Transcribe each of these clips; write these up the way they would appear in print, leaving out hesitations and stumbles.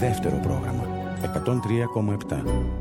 δεύτερο πρόγραμμα 103,7.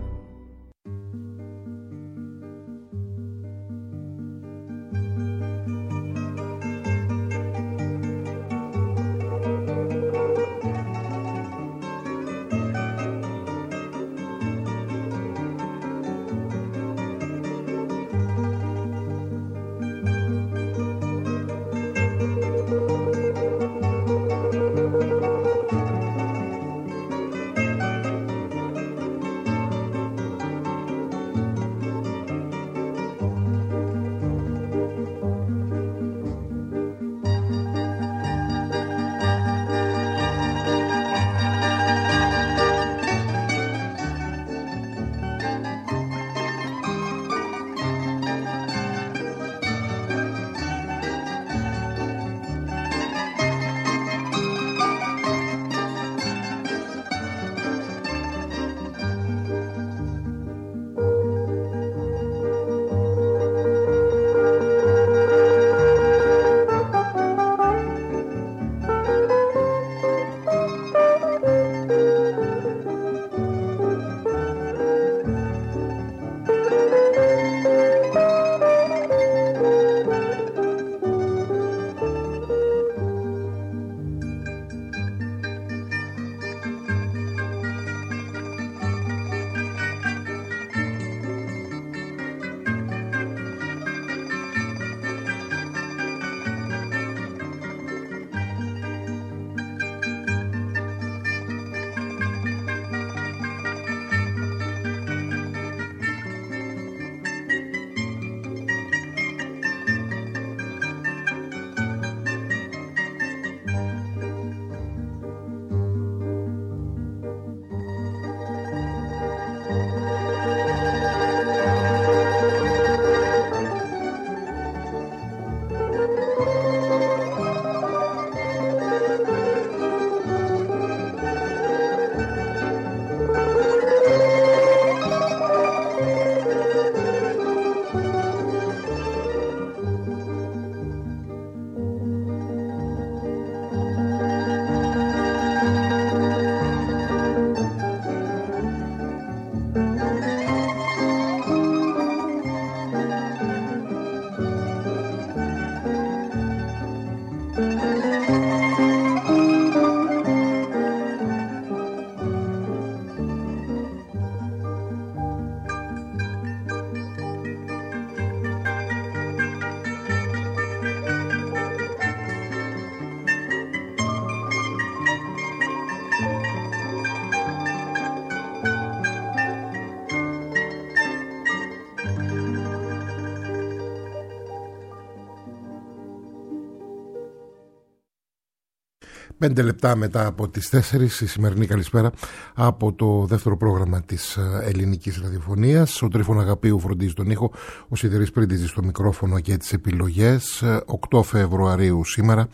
Πέντε λεπτά μετά από τις 4 η σημερινή καλησπέρα από το δεύτερο πρόγραμμα της ελληνικής ραδιοφωνίας. Ο Τρίφων Αγαπίου φροντίζει τον ήχο, ο Σιδηρής Πρίντιζης στο μικρόφωνο και τις επιλογές. 8 Φεβρουαρίου σήμερα,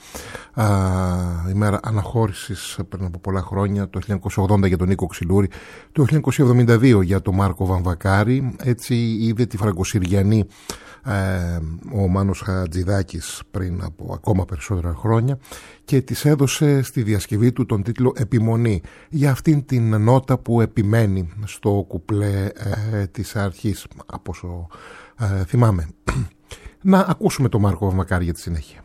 ημέρα αναχώρησης πριν από πολλά χρόνια, το 1980 για τον Νίκο Ξυλούρη, το 1972 για τον Μάρκο Βαμβακάρη. Έτσι είδε τη Φραγκοσυριανή ο Μάνος Χατζηδάκης πριν από ακόμα περισσότερα χρόνια και της έδωσε στη διασκευή του τον τίτλο «Επιμονή», για αυτήν την νότα που επιμένει στο κουπλέ της αρχής, από όσο θυμάμαι. Να ακούσουμε τον Μάρκο Βαμβακάρη για τη συνέχεια.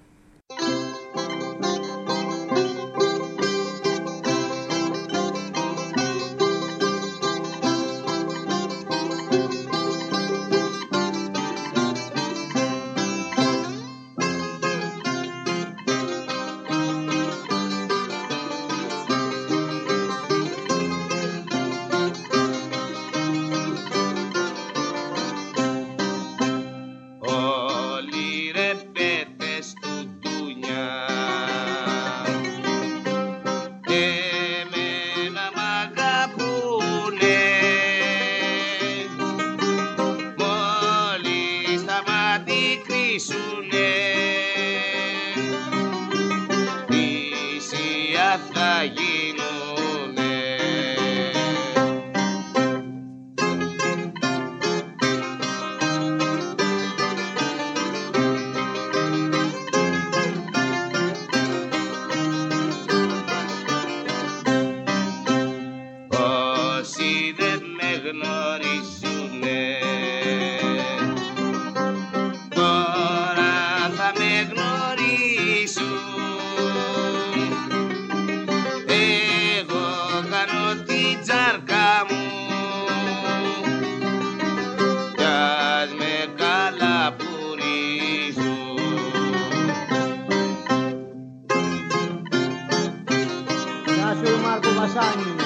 βασάνι.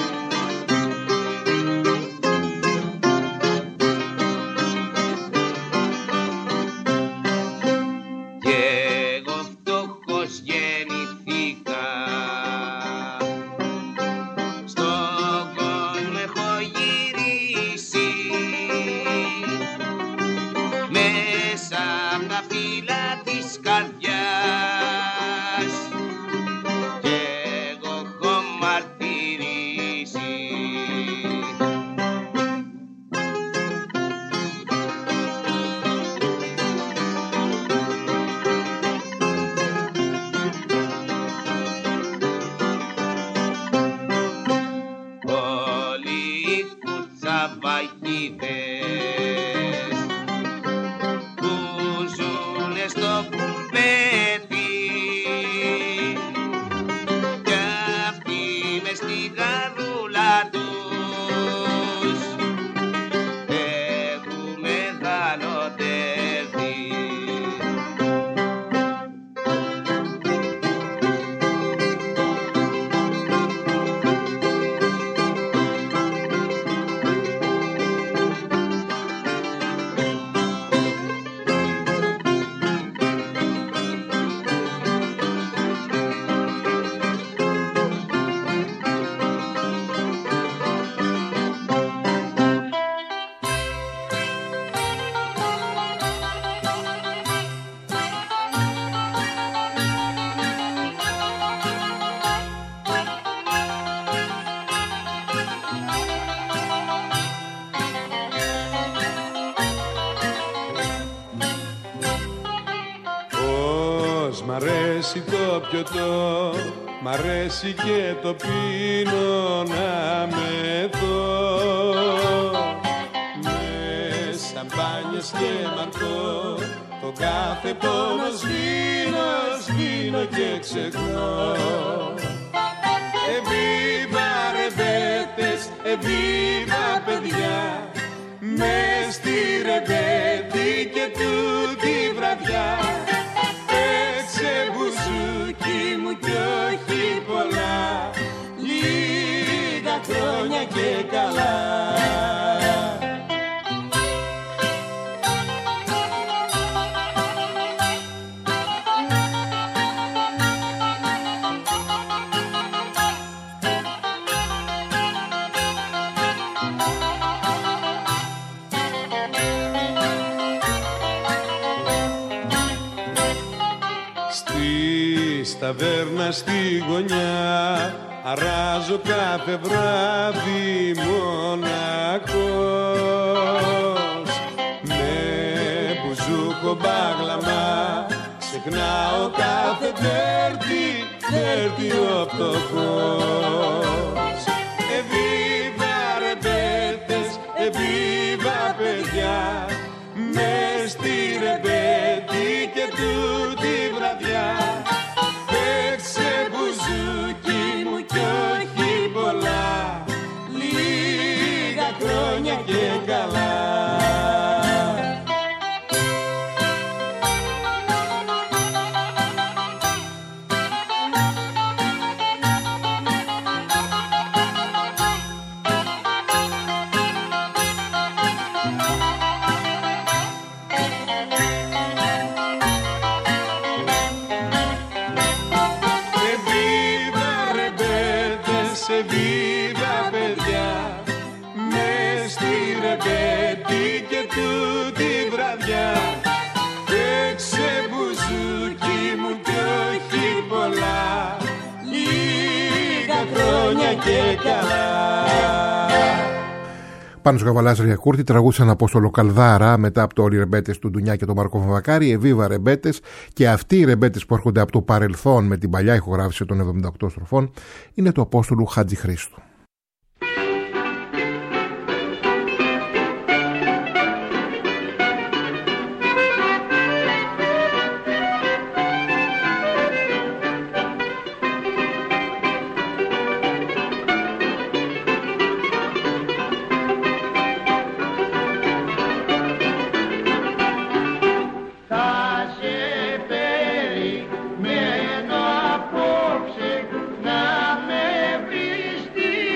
Το πιωτό, μ' αρέσει και το πίνω να μεθώ, με σαμπάνιες και μαρκό το κάθε πόνο σβήνω και ξεχνώ. Εβίβα ρεμπέτες, εβίβα παιδιά, μες στη ρεμπέτη και τούτη βραδιά. Κι όχι πολλά, λίγα χρόνια και καλά. Ταβέρνα στη γωνιά αράζω κάθε βράδυ μονακός, με μπουζούκο μπάγλαμα ξεχνάω κάθε τέρτη ο φτωχός. Εβίβα ρεμπέτες, εβίβα παιδιά, μες στη ρεμπέτη και τούτη βραδιά. Χρόνια και καλά. Εβίβα ρεμπέτες, εβίβα παιδιά, ρεμπέτη και τούτη βραδιά. Παίξε μπουζούκι μου κι όχι πολλά, λίγα χρόνια και καλά. Πάνος Καβαλάς Ριακούρτη τραγούσαν Απόστολο Καλδάρα μετά από το Όλοι οι Ρεμπέτες του Ντουνιά και τον Μαρκό Βαμβακάρη. Εβίβα ρεμπέτες, και αυτοί οι ρεμπέτες που έρχονται από το παρελθόν με την παλιά ηχογράφηση των 78 στροφών είναι του Απόστολου Χατζηχρήστου. Να με βρίσκει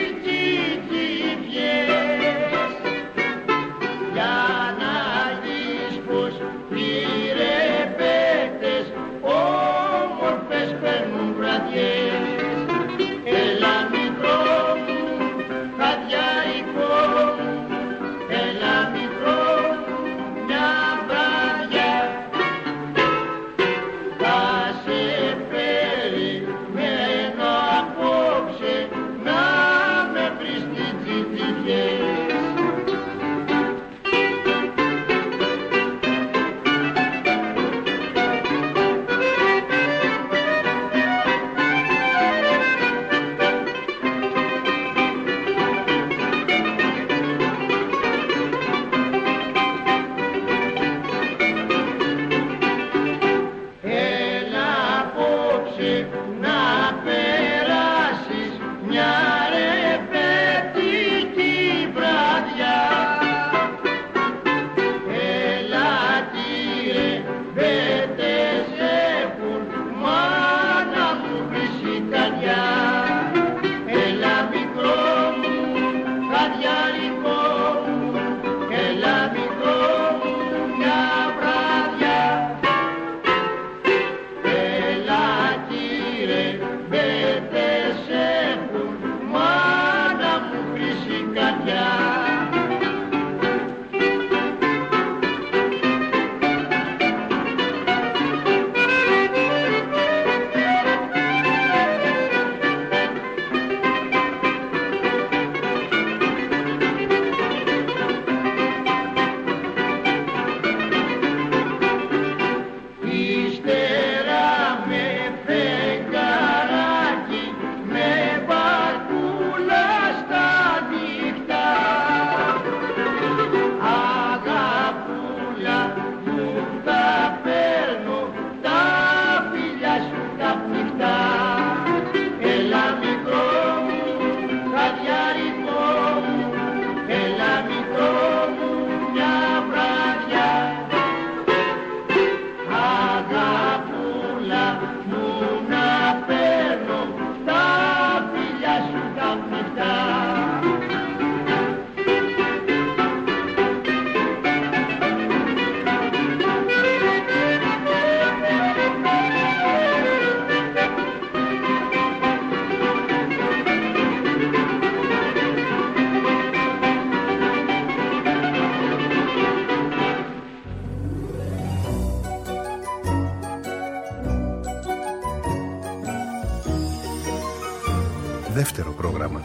Δεύτερο πρόγραμμα.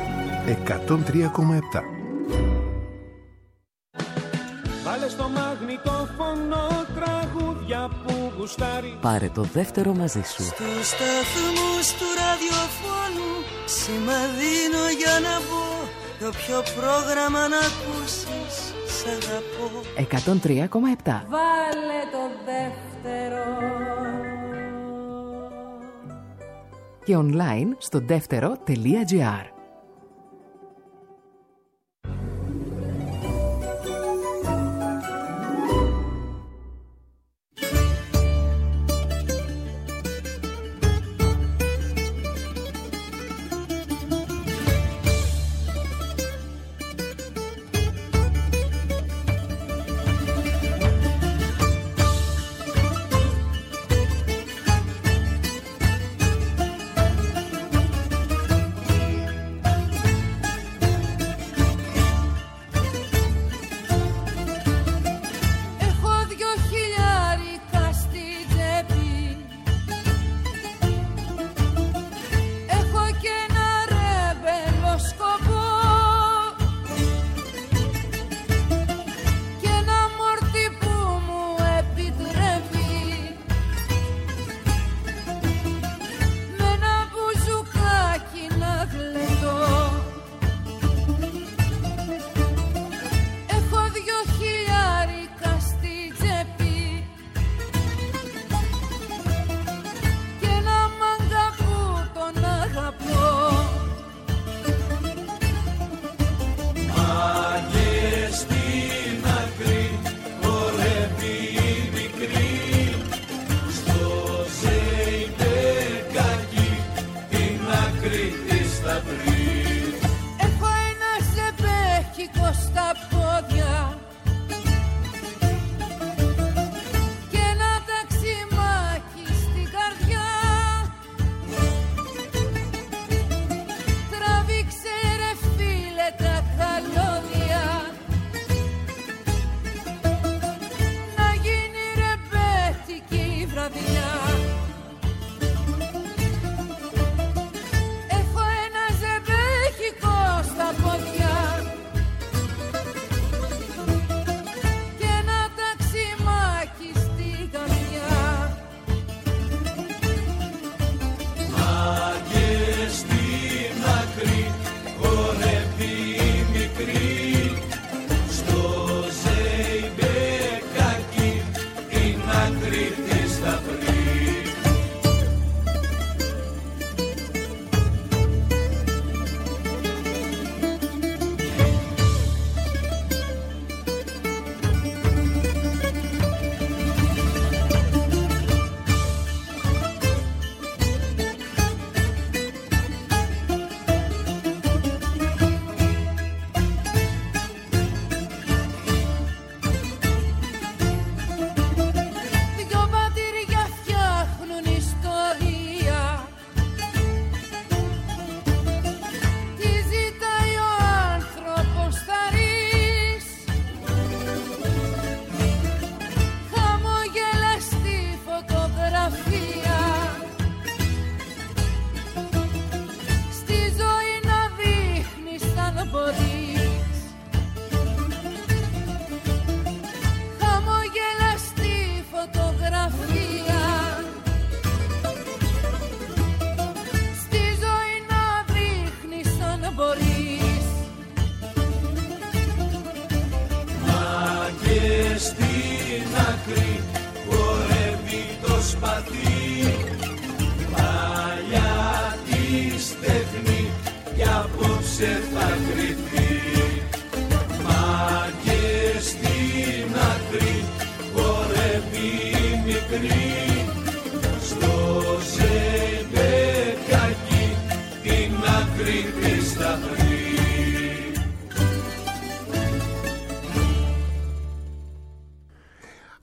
103,7. Βάλε στο μαγνητόφωνο τραγούδια που γουστάρει. Πάρε το δεύτερο μαζί σου. Στους σταθμούς του ραδιοφώνου σημαδίνω για να μπω. Το πιο πρόγραμμα να ακούσεις, σ' αγαπώ. 103,7. Βάλε το δεύτερο. Και online στο δεύτερο.gr.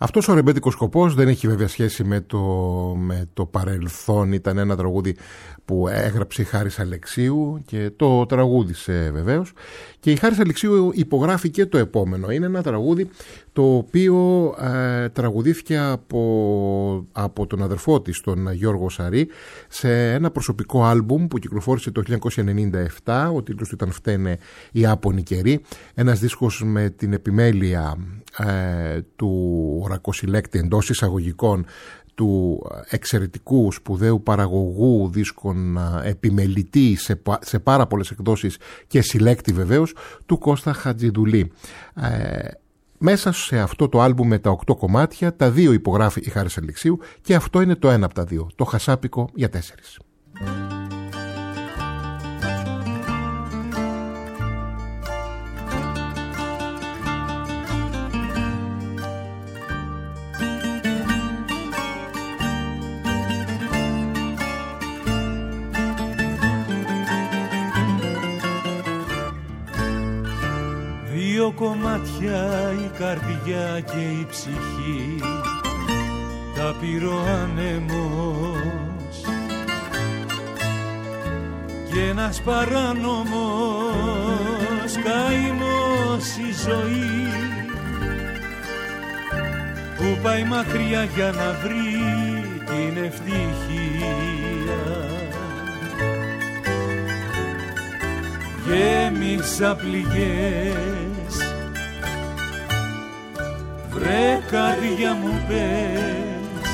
Αυτός ο ρεμπέτικος σκοπός δεν έχει βέβαια σχέση με το παρελθόν. Ήταν ένα τραγούδι που έγραψε η Χάρης Αλεξίου και το τραγούδισε βεβαίως. Και η Χάρης Αλεξίου υπογράφει και το επόμενο. Είναι ένα τραγούδι το οποίο τραγουδήθηκε από τον αδερφό της, τον Γιώργο Σαρή, σε ένα προσωπικό άλμπουμ που κυκλοφόρησε το 1997. Ο τίτλος του ήταν «Φταίνε οι Άπονοι καιροί». Ένας δίσκος με την επιμέλεια του ορακοσυλλέκτη εντός εισαγωγικών, του εξαιρετικού σπουδαίου παραγωγού δίσκων, επιμελητή σε πάρα πολλές εκδόσεις και συλλέκτη βεβαίως, του Κώστα Χατζηδουλή. Μέσα σε αυτό το άλμπουμ με τα 8 κομμάτια, τα 2 υπογράφει η Χάρης Αλεξίου και αυτό είναι το ένα από τα 2, το Χασάπικο για 4. Δύο κομμάτια, η καρδιά και η ψυχή, τα πήρε ο άνεμος και ένας παράνομος καημός η ζωή που πάει μακριά για να βρει την ευτυχία. Γέμισα πληγές, βρε καρδιά μου πες,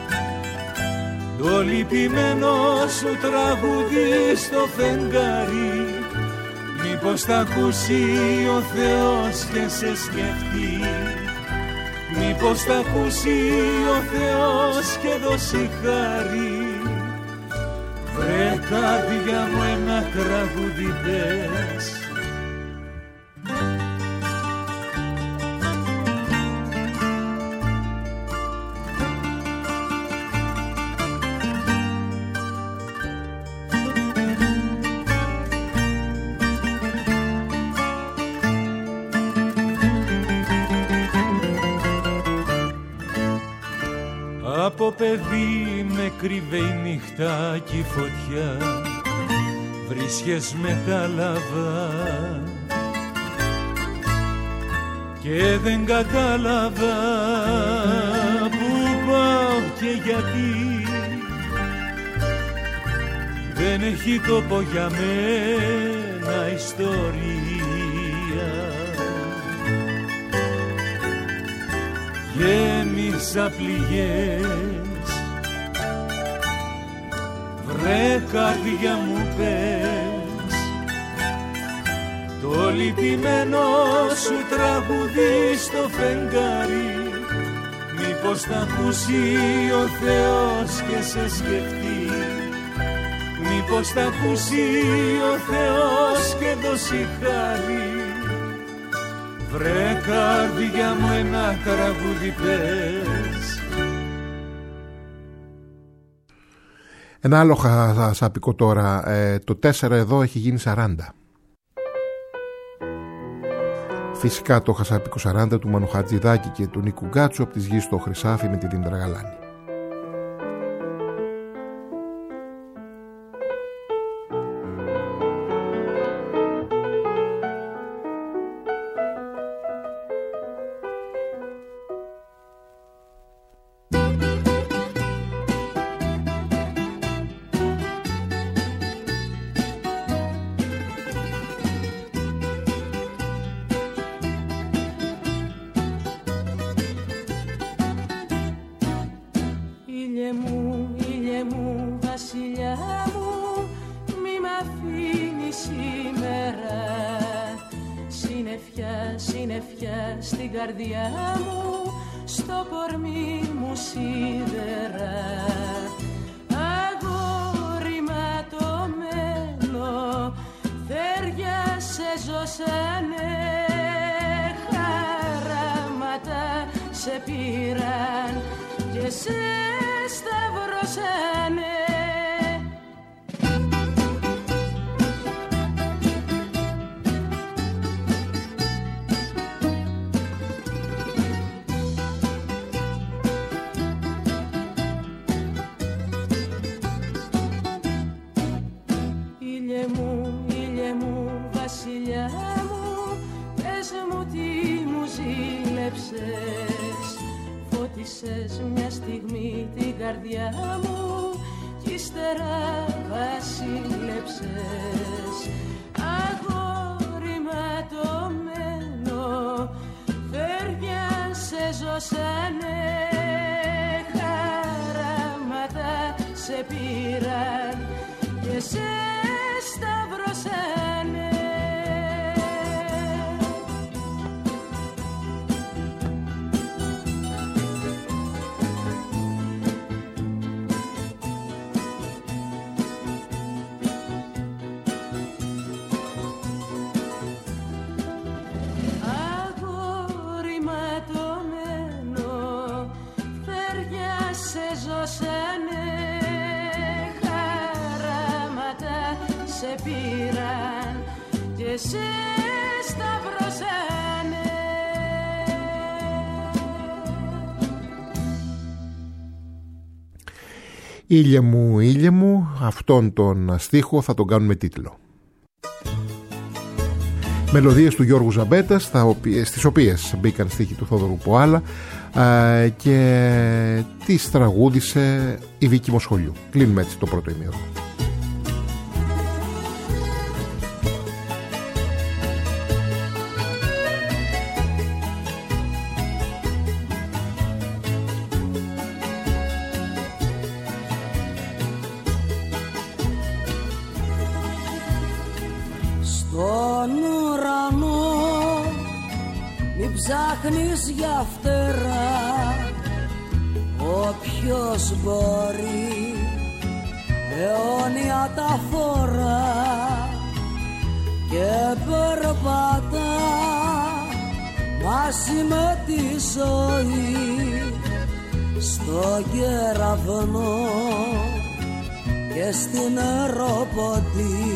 το λυπημένο σου τραγούδι στο φεγγάρι, μήπως θα ακούσει ο Θεός και σε σκεφτεί, μήπως θα ακούσει ο Θεός και δώσει χάρη. Βρε καρδιά μου ένα τραγούδι πες. Από παιδί με κρύβε η νύχτα κι η φωτιά, βρίσκες μετάλαβα και δεν κατάλαβα που πάω και γιατί. Δεν έχει τόπο για μένα ιστορία. Γέμισα πληγές, βρε καρδιά μου πες, το λυπημένο σου τραγούδι στο φεγγάρι, μήπως θα ακούσει ο Θεός και σε σκεφτεί, μήπως θα ακούσει ο Θεός και δώσει χάρη. Βρε καρδιά μου ένα τραγούδι πες. Ένα άλλο χασάπικο τώρα, το 4 εδώ έχει γίνει 40. Φυσικά το χασάπικο 40 του Μανου Χατζηδάκη και του Νίκου Γκάτσου, από τις γης στο Χρυσάφι με τη Δήμητρα Γαλάνη. σταυρώσανε. Σε πήραν και σε σταυρώσανε. Ήλιε μου, αυτόν τον στίχο θα τον κάνουμε τίτλο. Μελωδίες του Γιώργου Ζαμπέτα, στις οποίες μπήκαν στίχοι του Θόδωρου Ποάλα και τις τραγούδισε η Βίκη Μοσχολιού. Κλείνουμε έτσι το πρώτο ημίωρο. Ψάχνεις για φτερά, όποιος μπορεί αιώνια τα φορά και περπατά μαζί με τη ζωή στο κεραυνό και στην αεροποτή.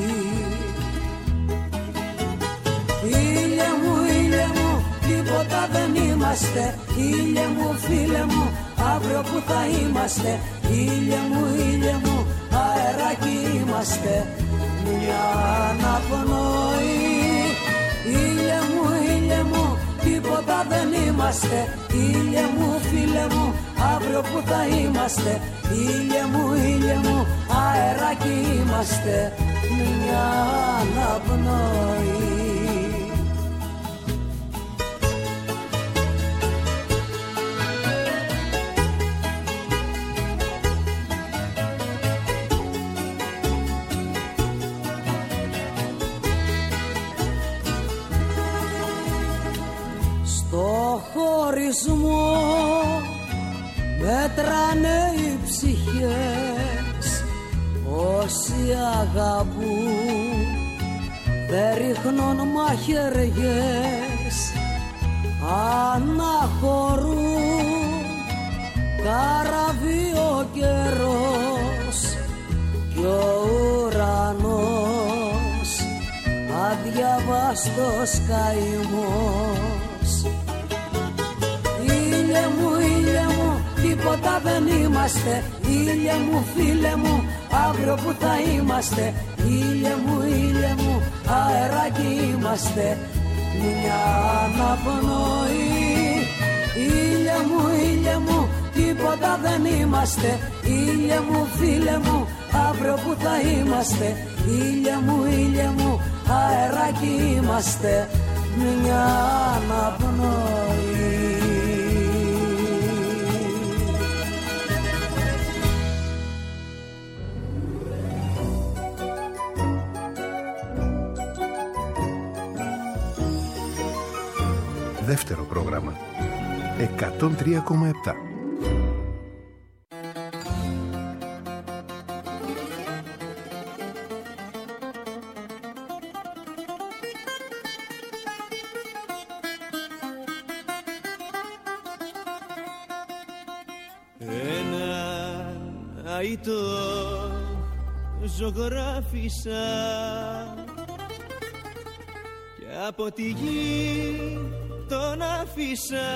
Ήλιε μου, τίποτα δεν είμαστε. Ήλιε μου, φίλε μου, αύριο που θα είμαστε. Ήλιε μου, αεράκι είμαστε, μια αναπνοή. Ήλιε μου, τίποτα δεν είμαστε. Ήλιε μου, φίλε μου, αύριο που θα είμαστε. Ήλιε μου, αεράκι είμαστε, μια αναπνοή. Χωρισμό μέτρανε οι ψυχές, όσοι αγαπούν δεν ρίχνουν μαχαιριές. Αναχωρούν καραβί ο καιρός κι ο ουρανός αδιαβάστος καημός. Ήλιε μου, τίποτα δεν είμαστε. Ήλιε μου, φίλε μου, αύριο που θα είμαστε. Ήλιε μου, αεράκι είμαστε, μια αναπνοή. Ήλιε μου, τίποτα δεν είμαστε. Ήλιε μου, φίλε μου, αύριο που θα είμαστε. Ήλιε μου, αεράκι είμαστε, μια αναπνοή. Δεύτερο πρόγραμμα 103,7. Ένα αητό ζωγράφισα και από τη γη τον άφησα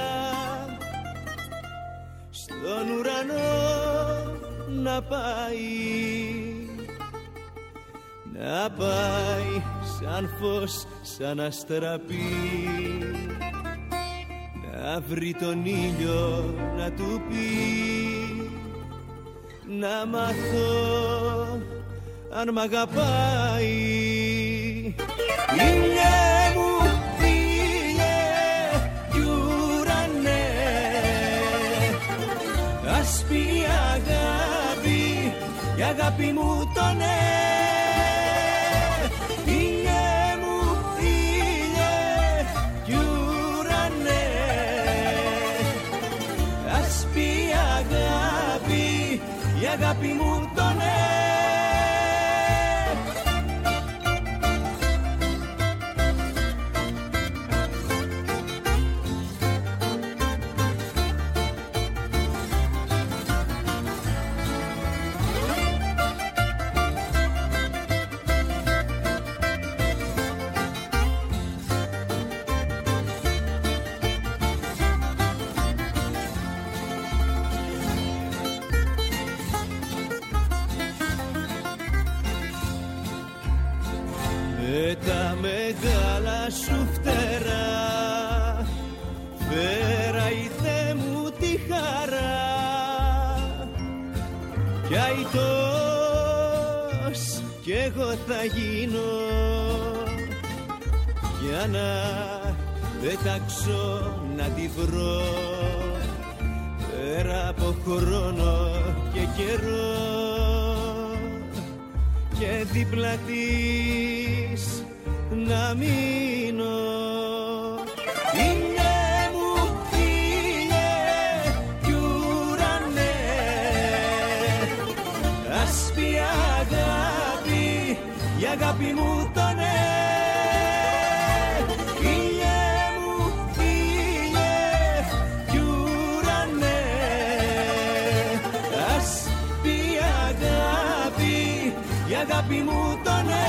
στον ουρανό να πάει, να πάει σαν φως, σαν αστραπή, να βρει τον ήλιο να του πει, να μάθω αν μ' αγαπάει. Ήλιε μου, ας πει αγάπη, η αγάπη μου το ναι. με τα μεγάλα σου φτερά, φέρα η Θεέ μου τη χαρά κι αητός κι εγώ θα γίνω για να πετάξω να τη βρω πέρα από χρόνο και καιρό και δίπλα της να μείνω. Ήλιε μου, ήλιε κι ουρανέ, ας πει αγάπη, η αγάπη μου το ναι. Αγάπη μου το ναι.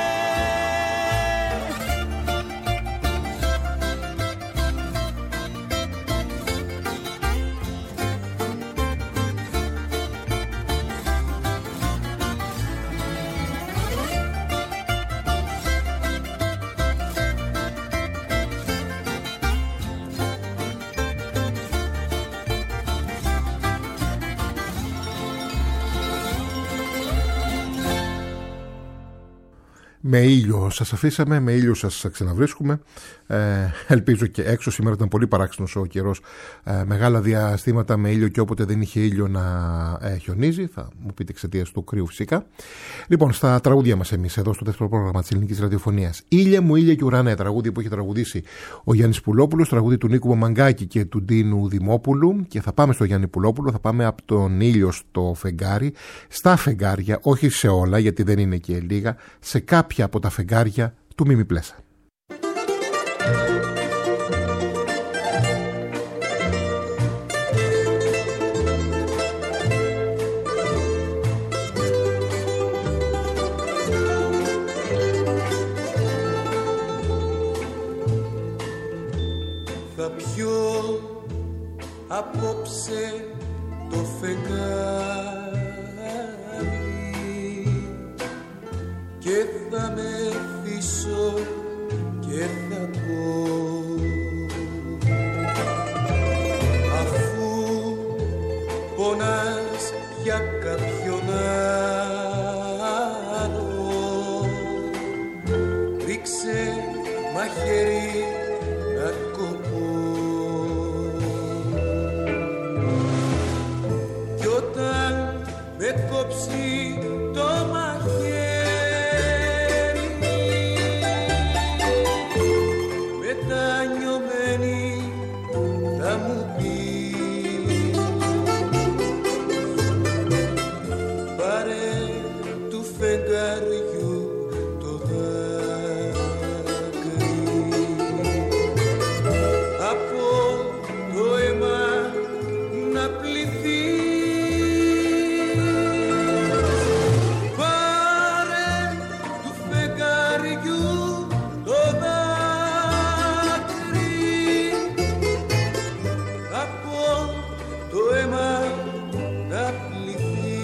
Με ήλιο σας αφήσαμε, με ήλιο σας ξαναβρίσκουμε. Ελπίζω και έξω. Σήμερα ήταν πολύ παράξενος ο καιρός. Μεγάλα διαστήματα με ήλιο και όποτε δεν είχε ήλιο να χιονίζει. Θα μου πείτε εξαιτίας του κρύου φυσικά. Λοιπόν, στα τραγούδια μας εμείς εδώ στο δεύτερο πρόγραμμα της ελληνικής ραδιοφωνίας. Ήλια μου, ήλια και ουρανέ. Τραγούδι που έχει τραγουδήσει ο Γιάννης Πουλόπουλος. Τραγούδι του Νίκου Μαμαγκάκη και του Ντίνου Δημόπουλου. Και θα πάμε στο Γιάννη Πουλόπουλο. Θα πάμε από τον ήλιο στο φεγγάρι. Στα φεγγάρια, όχι σε όλα γιατί δεν είναι και λίγα. Σε κάποια από τα φεγγάρια του Μίμη Πλέσα. Θα πιω απόψε το φεγγάρι και θα με αφήσω και θα πω, αφού πονάς για κάποιον άλλο, ρίξε μαχαίρι να κοπώ. Κι όταν με κόψει το μαχαίρι, θα μου πει πάρε του φεγγαριού το δάκρυ, από το αίμα να πληθείς. Πάρε του φεγγαριού το δάκρυ, το αίμα να πληθεί.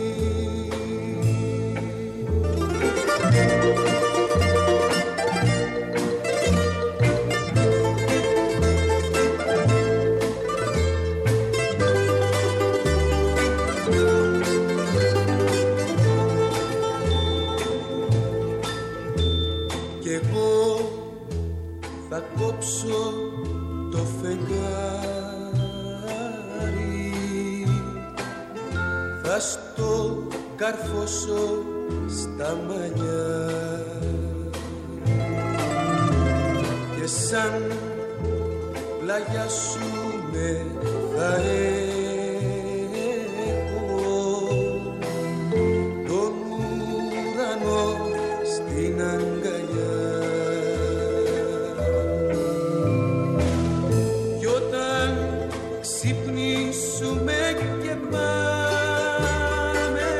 Κι εγώ θα κόψω το φεγγάρι, θα στο καρφώσω στα μαλλιά και σαν πλαγιάσουμε θα έχω τον ουρανό στην αγκαλιά. Κι όταν ξυπνήσουμε και πάμε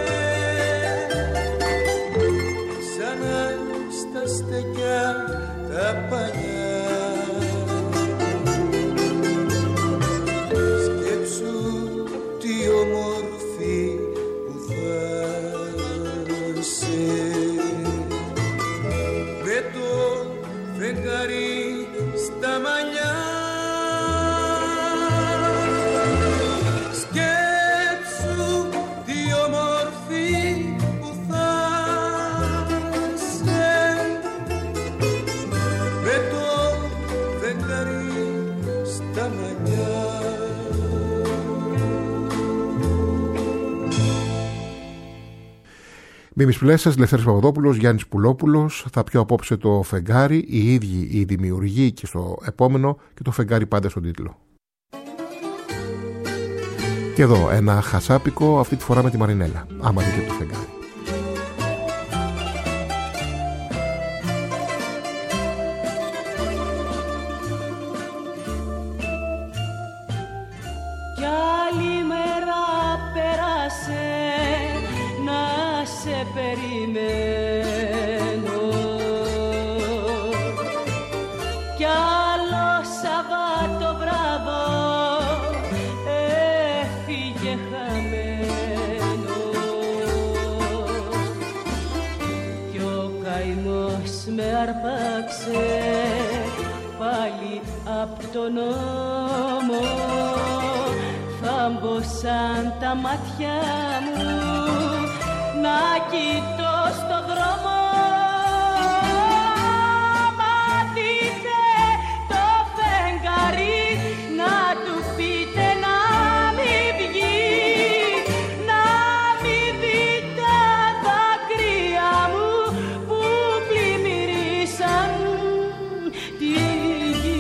ξανά στα στεκιά τα παλιά, σκέψου Μίμης Πλέσσας, Λευτέρης Παπαδόπουλος, Γιάννης Πουλόπουλος. Θα πιω απόψε το φεγγάρι, οι ίδιοι οι δημιουργοί και στο επόμενο και το φεγγάρι πάντα στον τίτλο. Και εδώ ένα χασάπικο, αυτή τη φορά με τη Μαρινέλα. Άμα δείτε το φεγγάρι. Κι άλλη μέρα πέρασε να σε περιμένω κι άλλο Σαββάτο βράδο έφυγε χαμένο κι ο καημός με αρπάξε πάλι απ' τον νόμο. Θάμπωσαν τα μάτια μου να κοιτώ στο δρόμο. Μα δείτε το φεγγάρι να του πείτε να μην βγει, να μην δει τα δάκρυα μου που πλημμυρίσαν τη γη.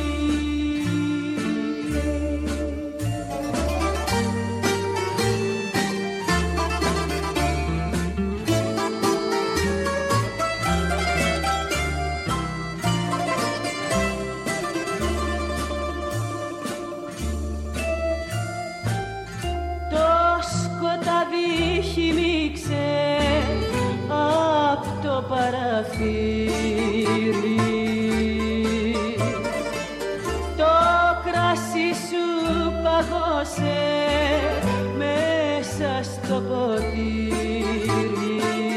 Χυμίξε απ' το παραθύρι, το κρασί σου παγώσε μέσα στο ποτήρι.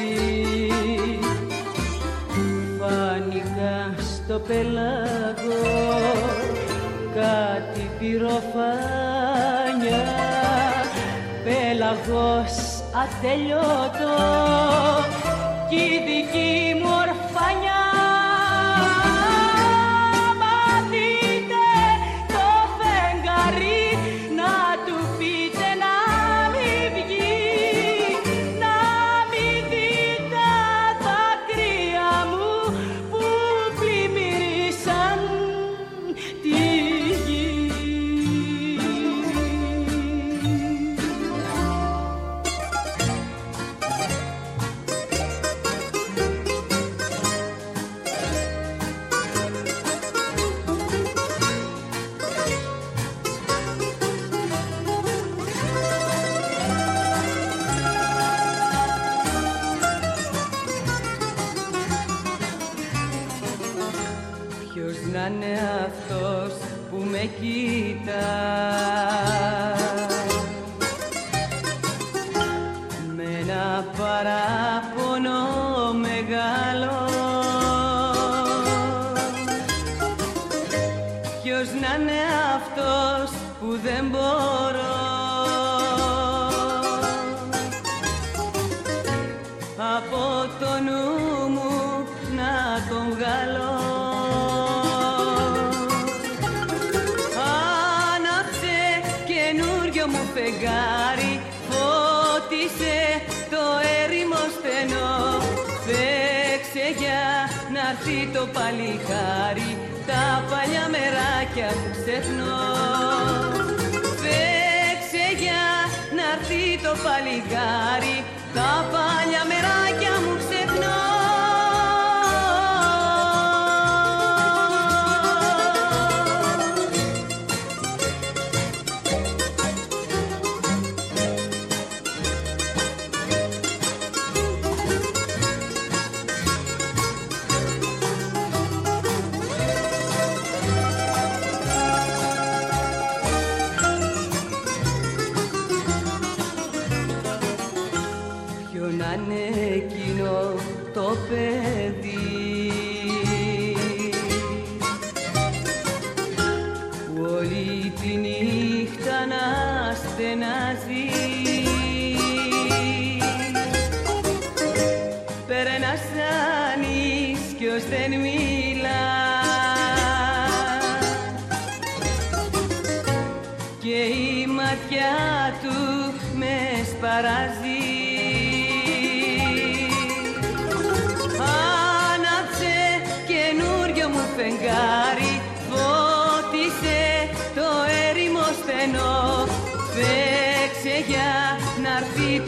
Φάνηκα στο πέλαγο κάτι πυροφάνια, πέλαγος ατελειώτο κι η δική μου ορφανιά. Μα δείτε το φεγγάρι να του πείτε να μην βγει, να μην δει τα δάκρυα μου που πλημμυρίσαν τη γη. Ποιος να είναι αυτός που με κοίτα με ένα παράπονο μεγάλο, ποιος να είναι αυτός που δεν μπορώ από το νου μου να τον βγάλω. Φεγγάρι, φώτισε το έρημο στενό. Φέξε για να'ρθεί το παλικάρι, τα παλιά μεράκια που ξεχνώ. Φέξε για να'ρθεί το παλικάρι, τα παλιά μεράκια μου ξεχνώ. Εκείνο το παιδί που όλη τη νύχτα να στενάζει, περνά σαν ίσκιος δεν μιλά και η ματιά του με σπαράζει.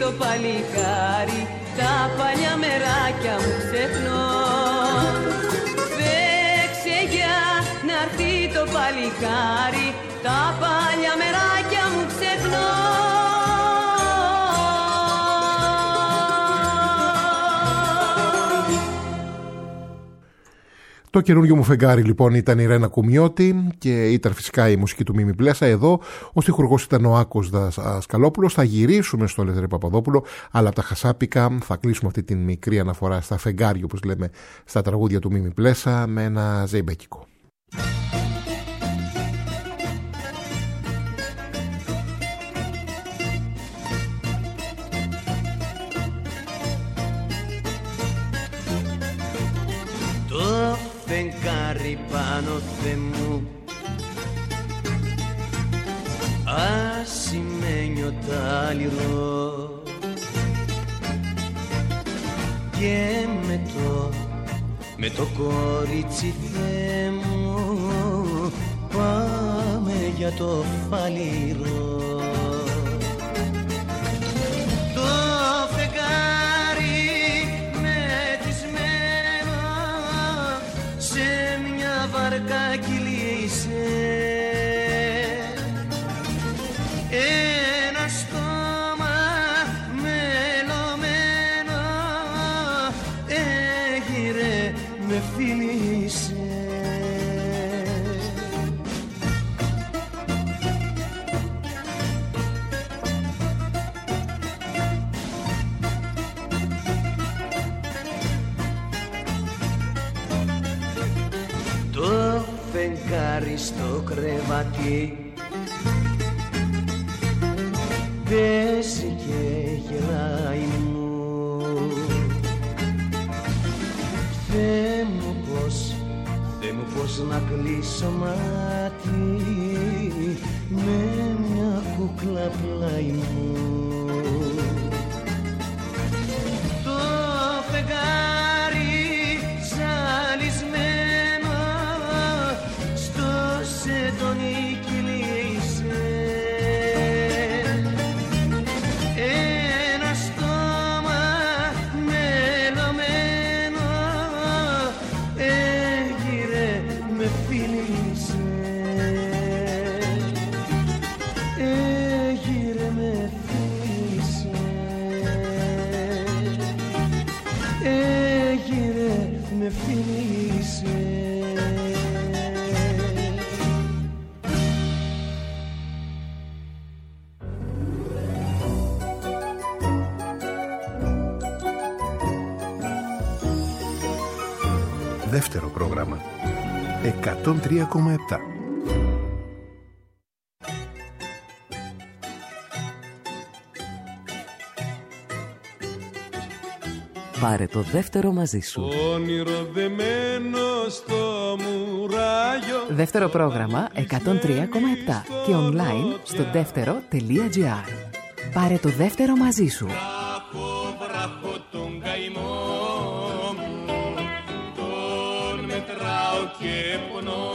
το παλικάρι, τα παλιά μεράκια μου ξεχνώ. Παίξε για να έρθει το παλικάρι, τα παλιά μεράκια μου ξεχνώ. Το καινούργιο μου φεγγάρι λοιπόν ήταν η Ρένα Κουμιώτη και ήταν φυσικά η μουσική του Μίμη Πλέσα. Εδώ ο στιχουργός ήταν ο Άκος Δασκαλόπουλος. Θα γυρίσουμε στο Ελευθερή Παπαδόπουλο, αλλά από τα χασάπικα θα κλείσουμε αυτή την μικρή αναφορά στα φεγγάρια, όπως λέμε, στα τραγούδια του Μίμη Πλέσα, με ένα ζεϊμπέκικο. Φεγγάρι πάνω Θεέ μου, ασημένιο τάλιρο, και με το κορίτσι Θεέ μου πάμε για το φαλιρό. Το φεγγάρι μετισμένο σε μια βαρκά κυλήσε, ένα στόμα μελωμένο έγειρε με φίλησε. Το φεγγάρι στο κρεβάτι παίζει και γελάει μου. Θεέ μου πως να κλείσω μάτι με μια κούκλα πλάι μου. Το φεγγάρι ζαλισμένο στο σεντόνι κυλήσε, ένα στόμα μελωμένο έγειρε με φίλησε, έγειρε με φίλησε, έγειρε με φίλησε. Δεύτερο πρόγραμμα 103,7. Πάρε το δεύτερο μαζί σου. Όνειρο δεμένο στο μουράγιο. Δεύτερο πρόγραμμα 103,7 και online στο δεύτερο.gr. Πάρε το δεύτερο μαζί σου. Βράχω τον καημό μου, τον μετράω και πονώ.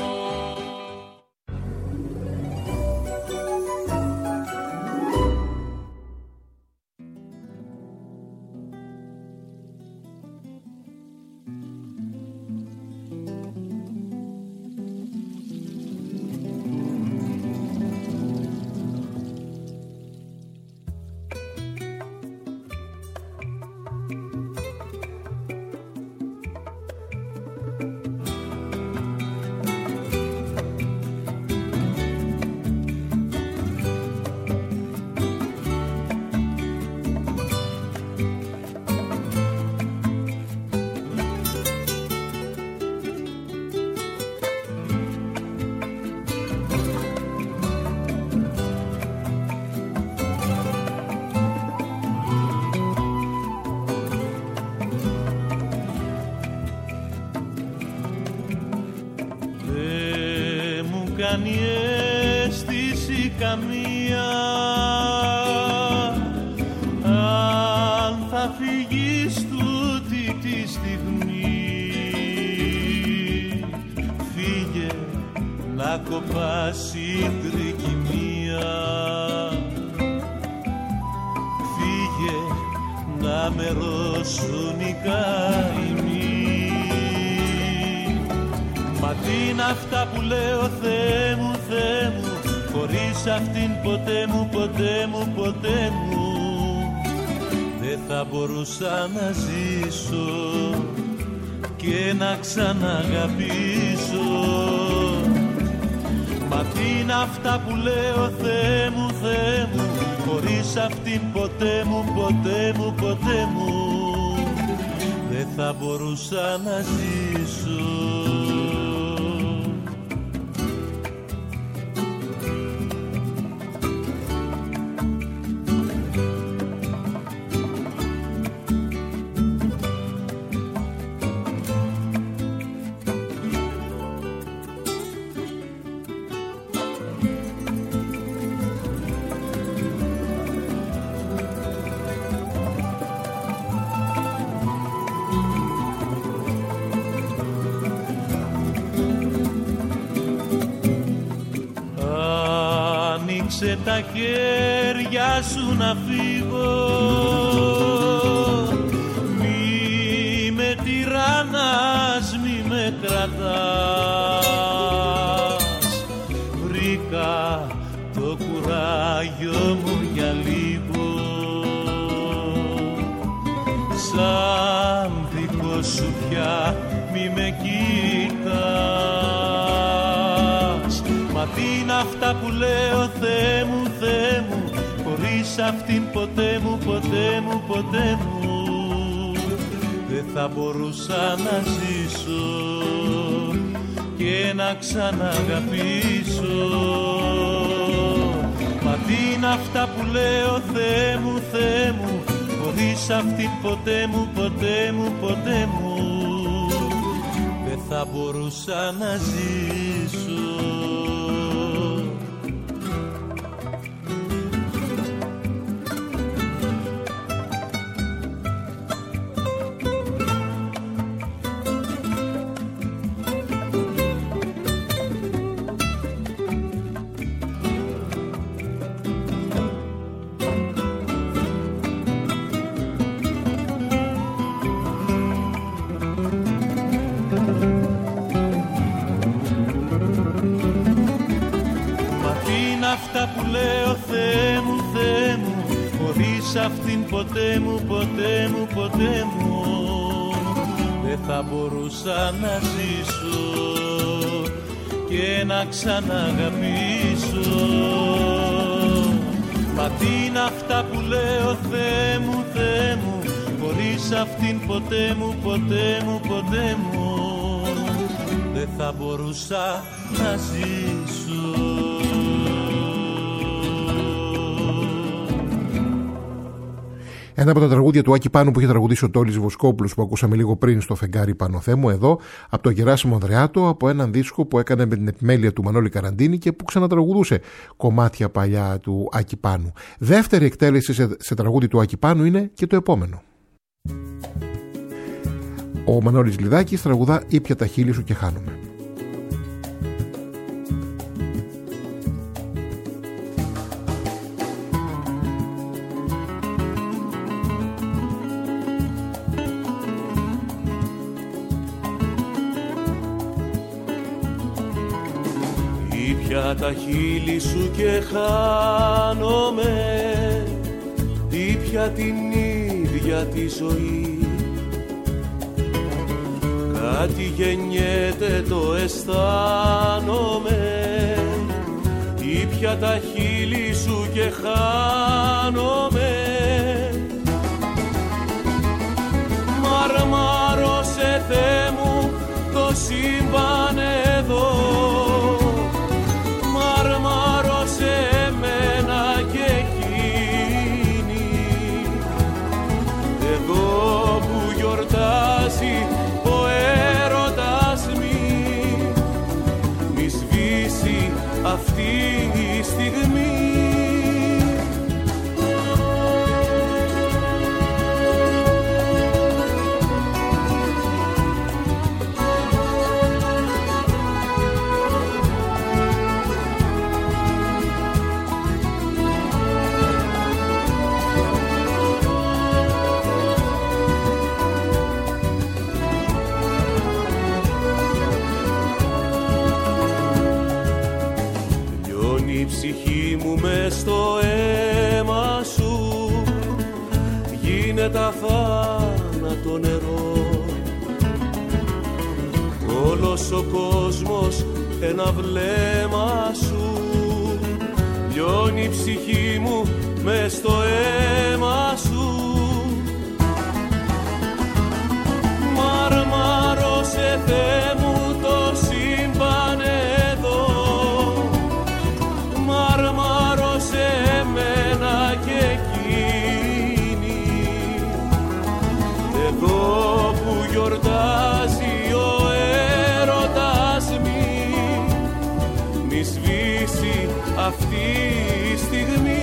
Κάνει αίσθηση καμία αν θα φύγεις τούτη τη στιγμή. Φύγε να κοπάσει η τρικυμία, φύγε θα μερώσουν οι καημοί. Μα τι είναι αυτά που λέω Θεέ μου, Θεέ μου, χωρίς αυτήν ποτέ μου, ποτέ μου, ποτέ μου δεν θα μπορούσα να ζήσω και να ξαναγαπήσω. Μα τι είναι αυτά που λέω Θεέ μου, Θεέ μου, χωρίς αυτήν ποτέ μου, ποτέ μου, ποτέ μου δεν θα μπορούσα να ζήσω. Σε τα χέρια σου να φύγω, μη με τυραννάς, μη με κρατάς. Βρήκα το κουράγιο μου για λίγο, σαν δικό σου πια μη με κοιτάς. Μα τι είναι αυτά που λέω Θεέ μου, Θεέ μου, χωρίς αυτήν ποτέ μου, ποτέ μου, ποτέ μου δεν θα μπορούσα να ζήσω και να ξαναγαπήσω. Μα τι είναι αυτά που λέω Θεέ μου, Θεέ μου, χωρίς αυτήν ποτέ μου, ποτέ μου, ποτέ μου δεν θα μπορούσα να ζήσω. Αυτά που λέω Θεέ μου, Θεέ μου, χωρίς αυτήν ποτέ μου, ποτέ μου, ποτέ μου δεν θα μπορούσα να ζήσω και να ξαναγαπήσω. Μα τι είναι αυτά που λέω Θεέ μου, Θεέ μου, χωρίς αυτήν ποτέ μου, ποτέ μου, ποτέ μου δεν θα μπορούσα να ζήσω. Ένα από τα τραγούδια του Άκη Πάνου που είχε τραγουδήσει ο Τόλης Βοσκόπουλος που ακούσαμε λίγο πριν στο Φεγγάρι Πανωθέμου, εδώ από το Γεράσιμο Ανδρεάτο, από έναν δίσκο που έκανε με την επιμέλεια του Μανώλη Καραντίνη και που ξανατραγουδούσε κομμάτια παλιά του Άκη Πάνου. Δεύτερη εκτέλεση σε τραγούδι του Άκη Πάνου είναι και το επόμενο. Ο Μανώλης Λιδάκης τραγουδά «Ήπια τα χείλη σου και χάνομαι». Ήπια τα χείλη σου και χάνομαι, ήπια την ίδια τη ζωή. Κάτι γεννιέται το αισθάνομαι, ήπια τα χείλη σου και χάνομαι. Μαρμάρωσε Θεέ μου το σύμπαν εδώ, μαρμάρωσε εμένα και εκείνη. Εδώ που γιορτάζει ο έρωτας μη σβήσει αυτή η στιγμή. ψυχή μου μες στο αίμα σου γίνεται αθάνατο νερό. Όλος ο κόσμος ένα βλέμμα σου λιώνει η ψυχή μου μες στο αίμα σου. Μαρμάρωσε Θεέ μου το σύμπαν εδώ, μαρμάρωσε εμένα και εκείνη, εδώ που γιορτάζει ο έρωτας μη σβήσει αυτή η στιγμή.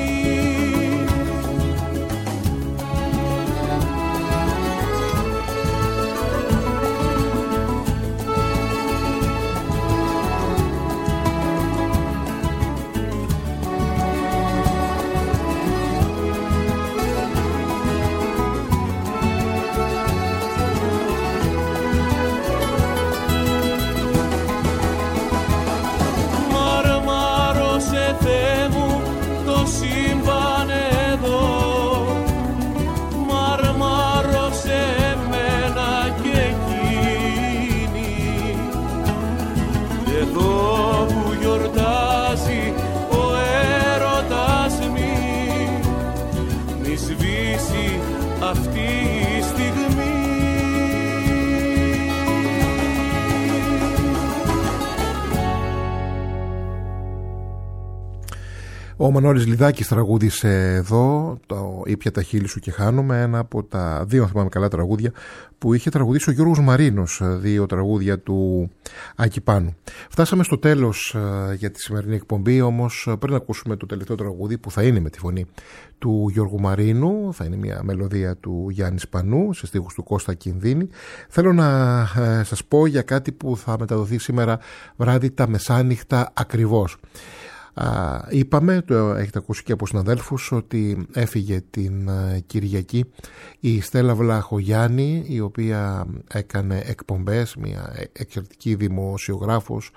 Ο Μανώλης Λιδάκης τραγούδισε εδώ το «Ήπια τα χείλη σου και χάνομαι», ένα από τα δύο, αν θυμάμαι καλά, τραγούδια που είχε τραγουδήσει ο Γιώργος Μαρίνος, δύο τραγούδια του Άκη Πάνου. Φτάσαμε στο τέλος για τη σημερινή εκπομπή, όμως πριν ακούσουμε το τελευταίο τραγούδι που θα είναι με τη φωνή του Γιώργου Μαρίνου, θα είναι μια μελωδία του Γιάννη Σπανού σε στίχους του Κώστα Κινδύνη, θέλω να σας πω για κάτι που θα μεταδοθεί σήμερα βράδυ τα μεσάνυχτα ακριβώς. Είπαμε, το έχετε ακούσει και από συναδέλφους, ότι έφυγε την Κυριακή η Στέλλα Βλαχογιάννη, η οποία έκανε εκπομπές, μια εξαιρετική δημοσιογράφος,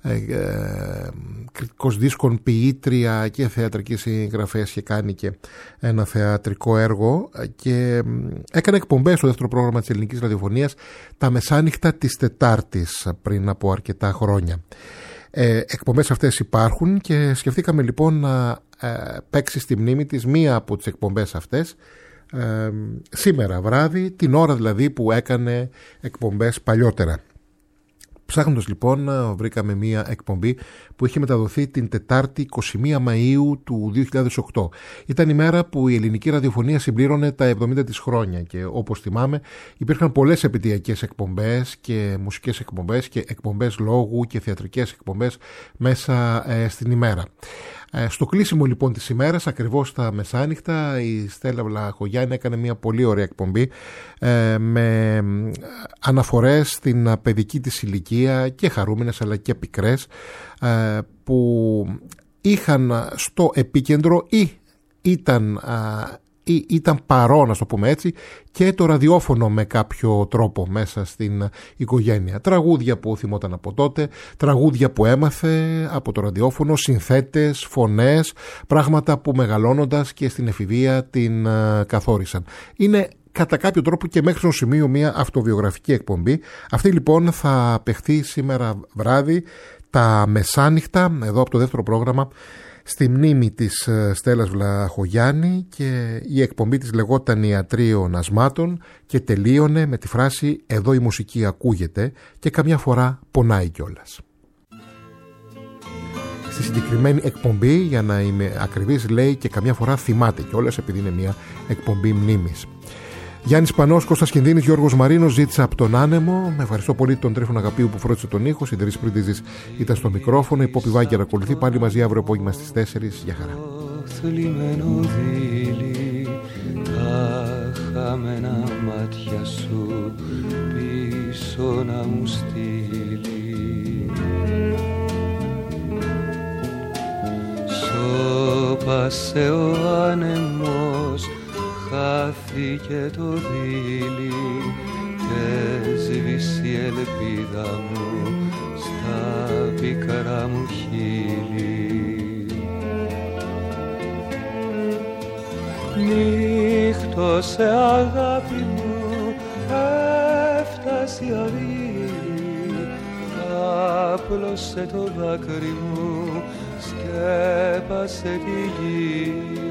κριτικός δίσκων, ποιήτρια και θεατρική συγγραφέας, και κάνει και ένα θεατρικό έργο και έκανε εκπομπές στο δεύτερο πρόγραμμα της ελληνικής ραδιοφωνίας τα μεσάνυχτα της Τετάρτης πριν από αρκετά χρόνια. Εκπομπές αυτές υπάρχουν και σκεφτήκαμε λοιπόν να παίξει στη μνήμη της μία από τις εκπομπές αυτές σήμερα βράδυ, την ώρα δηλαδή που έκανε εκπομπές παλιότερα. Ψάχνοντας λοιπόν βρήκαμε μία εκπομπή που είχε μεταδοθεί την Τετάρτη 21 Μαΐου του 2008. Ήταν η μέρα που η ελληνική ραδιοφωνία συμπλήρωνε τα 70 της χρόνια και όπως θυμάμαι υπήρχαν πολλές επαιτειακές εκπομπές και μουσικές εκπομπές και εκπομπές λόγου και θεατρικές εκπομπές μέσα στην ημέρα. Στο κλείσιμο λοιπόν της ημέρας, ακριβώς στα μεσάνυχτα, η Στέλλα Βλαχογιάννη έκανε μια πολύ ωραία εκπομπή με αναφορές στην παιδική της ηλικία και χαρούμενες αλλά και πικρές, που είχαν στο επίκεντρο ή ήταν παρόν, ας το πούμε έτσι, και το ραδιόφωνο με κάποιο τρόπο μέσα στην οικογένεια. Τραγούδια που θυμόταν από τότε, τραγούδια που έμαθε από το ραδιόφωνο, συνθέτες, φωνές, πράγματα που μεγαλώνοντας και στην εφηβεία την καθόρισαν. Είναι κατά κάποιο τρόπο και μέχρι στο σημείο μια αυτοβιογραφική εκπομπή. Αυτή λοιπόν θα παιχθεί σήμερα βράδυ τα μεσάνυχτα εδώ από το δεύτερο πρόγραμμα στη μνήμη της Στέλλας Βλαχογιάννη, και η εκπομπή της λεγόταν «Ιατρείο Ασμάτων» και τελείωνε με τη φράση «Εδώ η μουσική ακούγεται και καμιά φορά πονάει κιόλας». Στη συγκεκριμένη εκπομπή, για να είμαι ακριβής, λέει «και καμιά φορά θυμάται κιόλας», επειδή είναι μια εκπομπή μνήμης. Γιάννης Σπανός, Κώστας Κινδύνης, Γιώργος Μαρίνος, ζήτησα από τον άνεμο. Με ευχαριστώ πολύ τον Τρίφωνα Αγαπίου που φρόντισε τον ήχο. Συντηρής Πρίτιζης ήταν στο μικρόφωνο. Η Πόπη Βάγκερ ακολουθεί. Πάλι μαζί αύριο απόγευμα στις 4. Γεια χαρά. Θλιμμένο δίλη, τα χαμένα μάτια σου πίσω να μου στείλει. Σώπασε ο άνεμος, χάθηκε το δίλη και σβήσει η ελπίδα μου στα πικρά μου χείλη. Νύχτωσε αγάπη μου, έφτασε η αυγή, άπλωσε το δάκρυ μου, σκέπασε τη γη.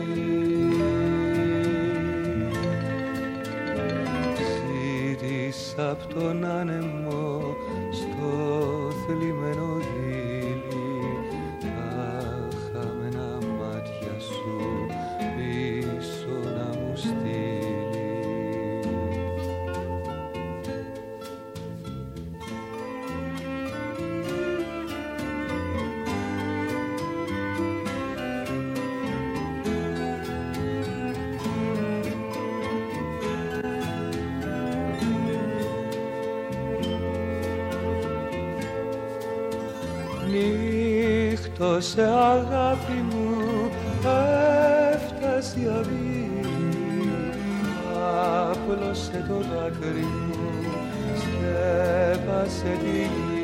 Ζήτησα απ' τον άνεμο στο θλιμμένο δίλη τα χαμένα μάτια σου πίσω να μου στείλει. Νύχτωσε αγάπη μου, έφτασε η αυγή, άπλωσε το δάκρυ μου, σκέπασε τη γη.